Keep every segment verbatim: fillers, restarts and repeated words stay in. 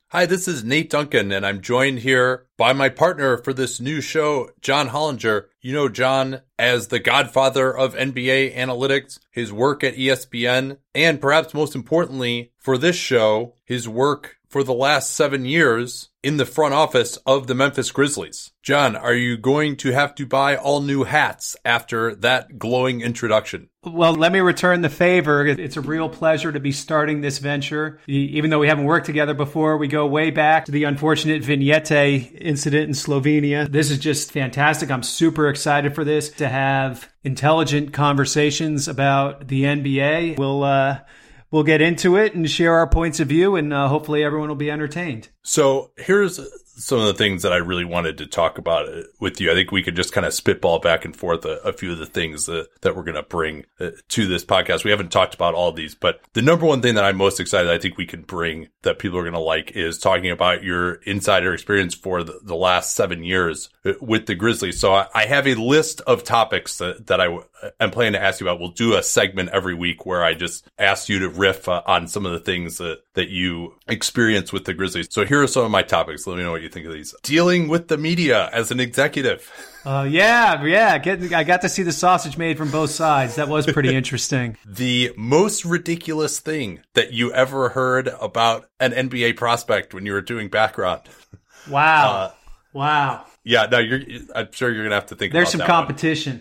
Hi, this is Nate Duncan, and I'm joined here by my partner for this new show, John Hollinger. You know John as the godfather of N B A analytics, his work at E S P N, and perhaps most importantly for this show, his work for the last seven years in the front office of the Memphis Grizzlies. John, are you going to have to buy all new hats after that glowing introduction? Well, let me return the favor. It's a real pleasure to be starting this venture. Even though we haven't worked together before, we go way back to the unfortunate Vignette incident in Slovenia. This is just fantastic. I'm super excited for this, to have intelligent conversations about the N B A. We'll, uh, We'll get into it and share our points of view, and uh, hopefully everyone will be entertained. So here's some of the things that I really wanted to talk about with you. I think we could just kind of spitball back and forth a, a few of the things that, that we're going to bring uh, to this podcast. We haven't talked about all of these, but the number one thing that I'm most excited I think we can bring that people are going to like is talking about your insider experience for the, the last seven years with the Grizzlies. So I, I have a list of topics that, that I am planning to ask you about. We'll do a segment every week where I just ask you to riff uh, on some of the things that, that you experience with the Grizzlies. So here are some of my topics. Let me know what you think of these. Dealing with the media as an executive. Uh, yeah, yeah. Get, I got to see the sausage made from both sides. That was pretty interesting. The most ridiculous thing that you ever heard about an N B A prospect when you were doing background. Wow. Uh, wow. Yeah, no, you're, I'm sure you're going to have to think There's about that. There's some competition.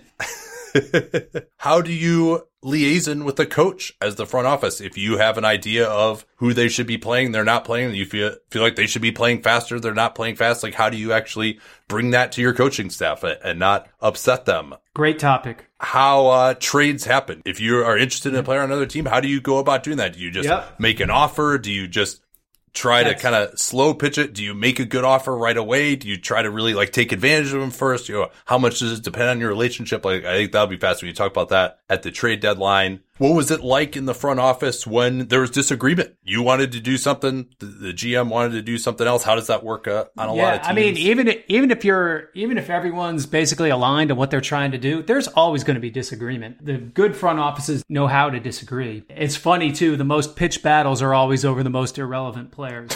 How do you liaison with the coach as the front office? If you have an idea of who they should be playing, they're not playing, you feel feel like they should be playing faster, they're not playing fast, like how do you actually bring that to your coaching staff and not upset them? Great topic. How uh, trades happen. If you are interested in a player on another team, how do you go about doing that? Do you just yep. make an offer? Do you just try That's, to kind of slow pitch it? Do you make a good offer right away? Do you try to really like take advantage of them first? You know, how much does it depend on your relationship? Like, I think that'll be fast when you talk about that at the trade deadline. What was it like in the front office when there was disagreement? You wanted to do something, the, the G M wanted to do something else. How does that work uh, on a yeah, lot of teams? I mean, even if, even if you're, even if everyone's basically aligned on what they're trying to do, there's always going to be disagreement. The good front offices know how to disagree. It's funny too. The most pitched battles are always over the most irrelevant players.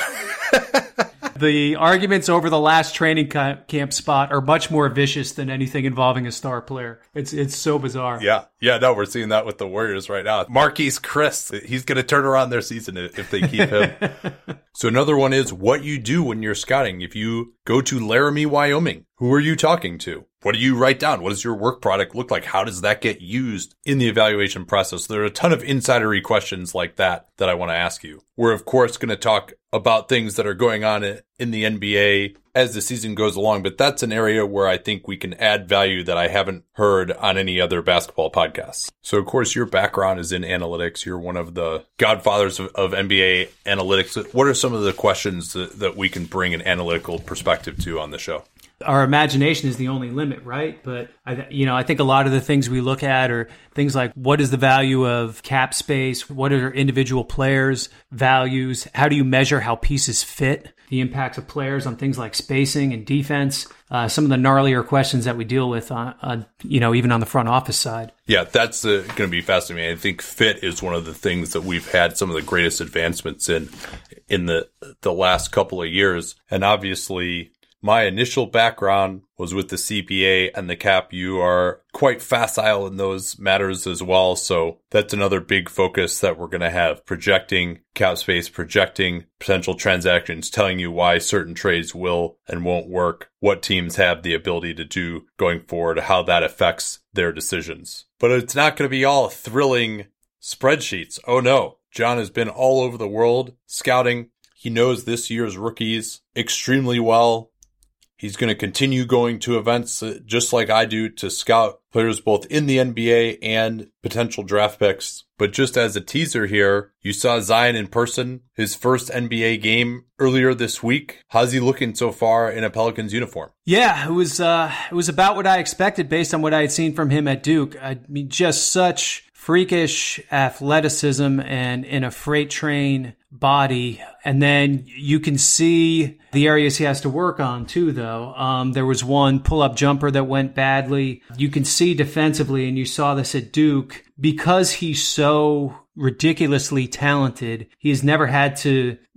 The arguments over the last training camp spot are much more vicious than anything involving a star player. It's it's so bizarre. Yeah. Yeah, no, we're seeing that with the Warriors right now. Marquise Chris, he's going to turn around their season if they keep him. So another one is what you do when you're scouting. If you go to Laramie, Wyoming, who are you talking to? What do you write down? What does your work product look like? How does that get used in the evaluation process? There are a ton of insidery questions like that that I want to ask you. We're, of course, going to talk about things that are going on in the N B A as the season goes along, but that's an area where I think we can add value that I haven't heard on any other basketball podcasts. So, of course, your background is in analytics. You're one of the godfathers of, of N B A analytics. What are some of the questions that, that we can bring an analytical perspective to on the show? Our imagination is the only limit, right? But I, you know, I think a lot of the things we look at are things like what is the value of cap space? What are individual players' values? How do you measure how pieces fit? The impacts of players on things like spacing and defense. Uh, some of the gnarlier questions that we deal with, on, on you know, even on the front office side. Yeah, that's uh, going to be fascinating. I think fit is one of the things that we've had some of the greatest advancements in in the the last couple of years, and obviously. My initial background was with the C P A and the cap. You are quite facile in those matters as well. So that's another big focus that we're going to have. Projecting cap space, projecting potential transactions, telling you why certain trades will and won't work, what teams have the ability to do going forward, how that affects their decisions. But it's not going to be all thrilling spreadsheets. Oh no, John has been all over the world scouting. He knows this year's rookies extremely well. He's going to continue going to events just like I do to scout players both in the N B A and potential draft picks. But just as a teaser here, you saw Zion in person, his first N B A game earlier this week. How's he looking so far in a Pelicans uniform? Yeah, it was uh, it was about what I expected based on what I had seen from him at Duke. I mean, just such freakish athleticism and in a freight train body. And then you can see the areas he has to work on too, though. Um, there was one pull-up jumper that went badly. You can see defensively, and you saw this at Duke, because he's so ridiculously talented, he has never had to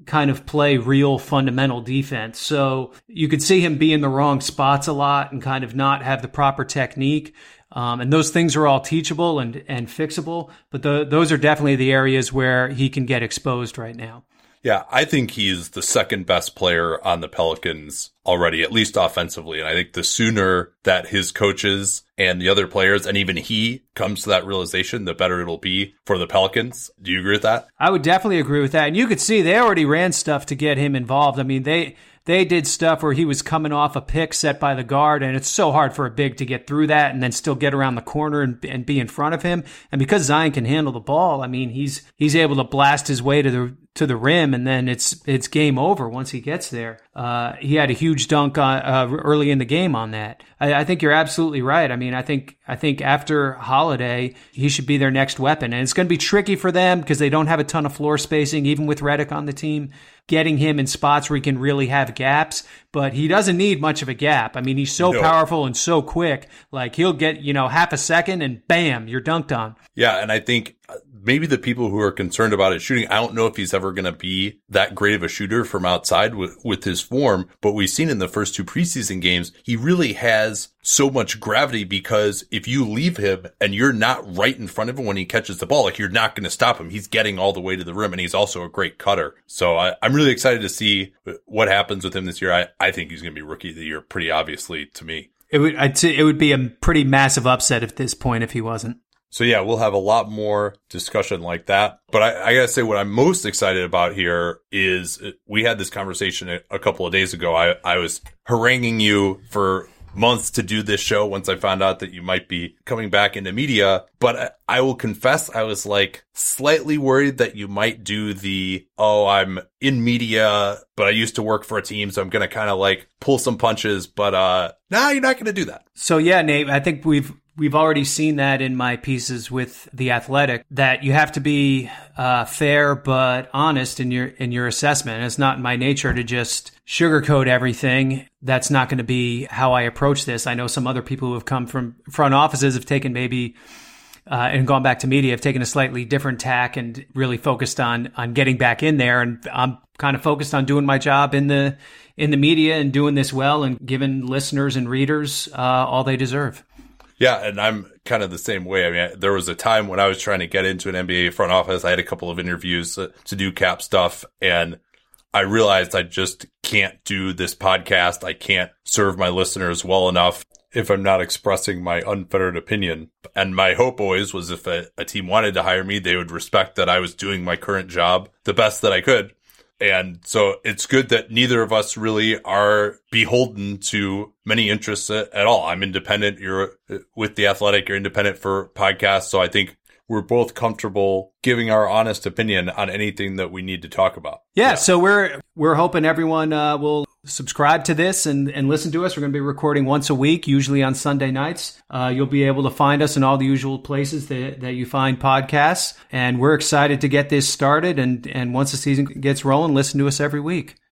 kind of play real fundamental defense. So you could see him be in the wrong spots a lot and kind of not have the proper technique. Um, and those things are all teachable and, and fixable, but the, those are definitely the areas where he can get exposed right now. Yeah, I think he's the second best player on the Pelicans already, at least offensively. And I think the sooner that his coaches and the other players and even he comes to that realization, the better it'll be for the Pelicans. Do you agree with that? I would definitely agree with that. And you could see they already ran stuff to get him involved. I mean, they they did stuff where he was coming off a pick set by the guard, and it's so hard for a big to get through that and then still get around the corner and, and be in front of him. And because Zion can handle the ball, I mean, he's he's able to blast his way to the to the rim, and then it's it's game over once he gets there. Uh, he had a huge dunk on, uh, early in the game on that. I, I think you're absolutely right. I mean, I think I think after Holiday, he should be their next weapon, and it's going to be tricky for them because they don't have a ton of floor spacing, even with Redick on the team. Getting him in spots where he can really have gaps, but he doesn't need much of a gap. I mean, he's so no. powerful and so quick. Like, he'll get, you know, half a second and bam, you're dunked on. Yeah, and I think maybe the people who are concerned about his shooting, I don't know if he's ever going to be that great of a shooter from outside with, with his form, but we've seen in the first two preseason games, he really has so much gravity because if you leave him and you're not right in front of him when he catches the ball, like you're not going to stop him. He's getting all the way to the rim, and he's also a great cutter. So I, I'm really excited to see what happens with him this year. I, I think he's going to be rookie of the year pretty obviously to me. It would I'd say it would be a pretty massive upset at this point if he wasn't. So yeah, we'll have a lot more discussion like that. But I, I gotta say what I'm most excited about here is we had this conversation a, a couple of days ago. I, I was haranguing you for months to do this show once I found out that you might be coming back into media. But I, I will confess, I was like slightly worried that you might do the, oh, I'm in media, but I used to work for a team, so I'm going to kind of like pull some punches. But uh, nah, you're not going to do that. So yeah, Nate, I think we've We've already seen that in my pieces with The Athletic, that you have to be uh, fair but honest in your in your assessment. It's not in my nature to just sugarcoat everything. That's not going to be how I approach this. I know some other people who have come from front offices have taken maybe uh, and gone back to media, have taken a slightly different tack and really focused on on getting back in there. And I'm kind of focused on doing my job in the in the media and doing this well and giving listeners and readers uh, all they deserve. Yeah, and I'm kind of the same way. I mean, there was a time when I was trying to get into an N B A front office. I had a couple of interviews to do cap stuff, and I realized I just can't do this podcast. I can't serve my listeners well enough if I'm not expressing my unfettered opinion. And my hope always was if a, a team wanted to hire me, they would respect that I was doing my current job the best that I could. And so it's good that neither of us really are beholden to many interests at all. I'm independent. You're with The Athletic. You're independent for podcasts. So I think we're both comfortable giving our honest opinion on anything that we need to talk about. Yeah. yeah. So we're, we're hoping everyone uh, will subscribe to this and, and listen to us. We're going to be recording once a week, usually on Sunday nights. Uh, you'll be able to find us in all the usual places that, that you find podcasts. And we're excited to get this started. And, and once the season gets rolling, listen to us every week.